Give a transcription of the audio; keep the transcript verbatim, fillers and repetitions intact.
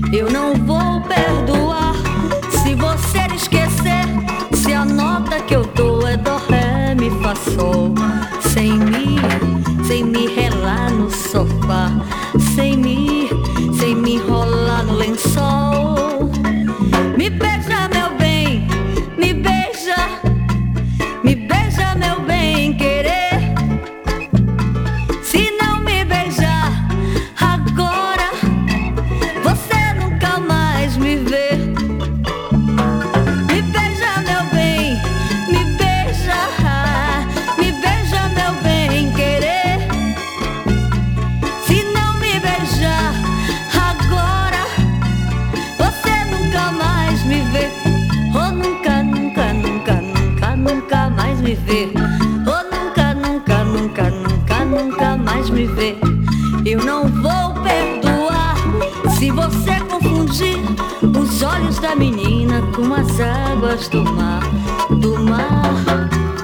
Eu não vou perdoar se você esquecer. Se a nota que eu dou é dó, ré, mi, fá, sol. Sem me, sem me relar no sofá. Sem me, sem me enrolar no lençol. Me beija, meu bem, me beija. Me beija, meu bem querer. Se não me beijar agora, você nunca mais me vê. Me beija, meu bem, me beija. Me beija, meu bem querer. Se não me beijar agora, você nunca mais me vê. Oh, nunca, nunca, nunca, nunca, nunca mais me vê. Oh, nunca, nunca, nunca, nunca, nunca mais me vê. Eu não vou perdoar se você confundir os olhos da menina com as águas do mar, do mar.